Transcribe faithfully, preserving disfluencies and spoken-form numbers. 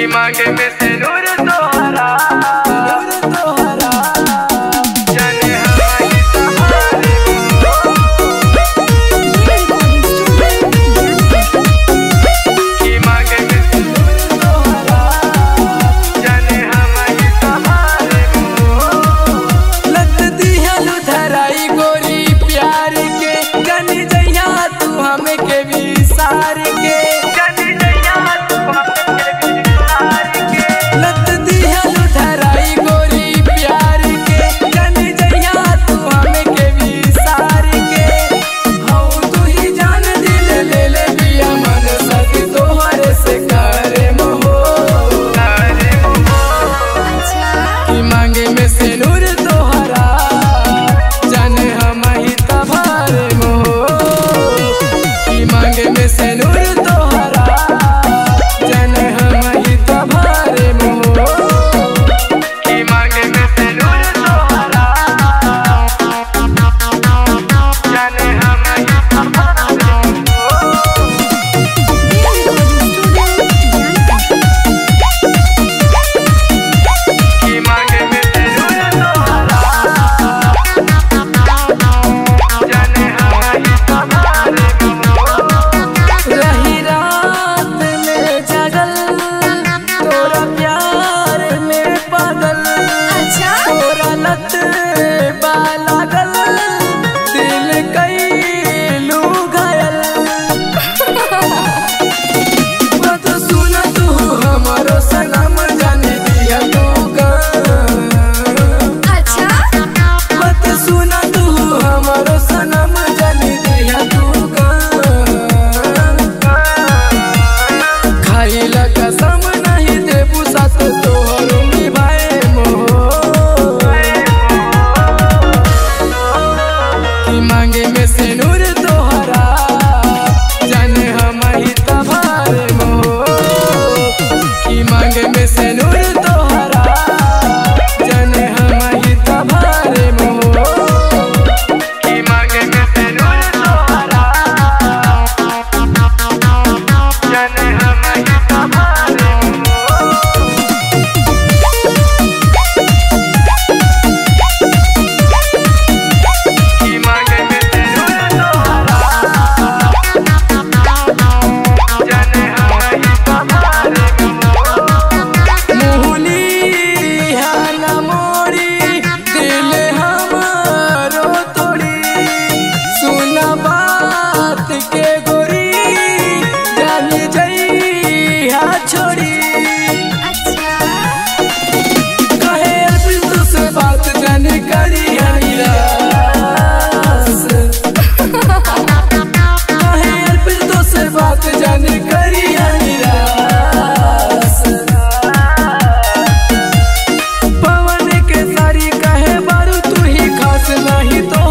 की मांगे में से नूर तोहरा नूर तोहरा जाने हमारी सहारे की मांगे में से नूर तोहरा जाने हमारी सहारे लत दिया लुधराई गोरी प्यार के गनी जइया तू हमें के विसार के मांगे में से नूर तोहरा जाने हम ही तबारे मोह की मांगे में से नूर तोहरा जाने हम ही तबारे मोह की मांगे में से नूर तोहरा जाने हम ही तबारे मांगे में से नूर तोहरा जाने हम ही तबारे मोह की मांगे में से नूर तोहरा जाने हम ही तबारे मोह की मांगे में से नूर तोहरा जाने हम ही तबारे छोड़ी कहे अर्पित से बात जाने करी कहे अर्पित से बात जाने करी पवन के सारी कहे बारू तू ही खास नहीं तो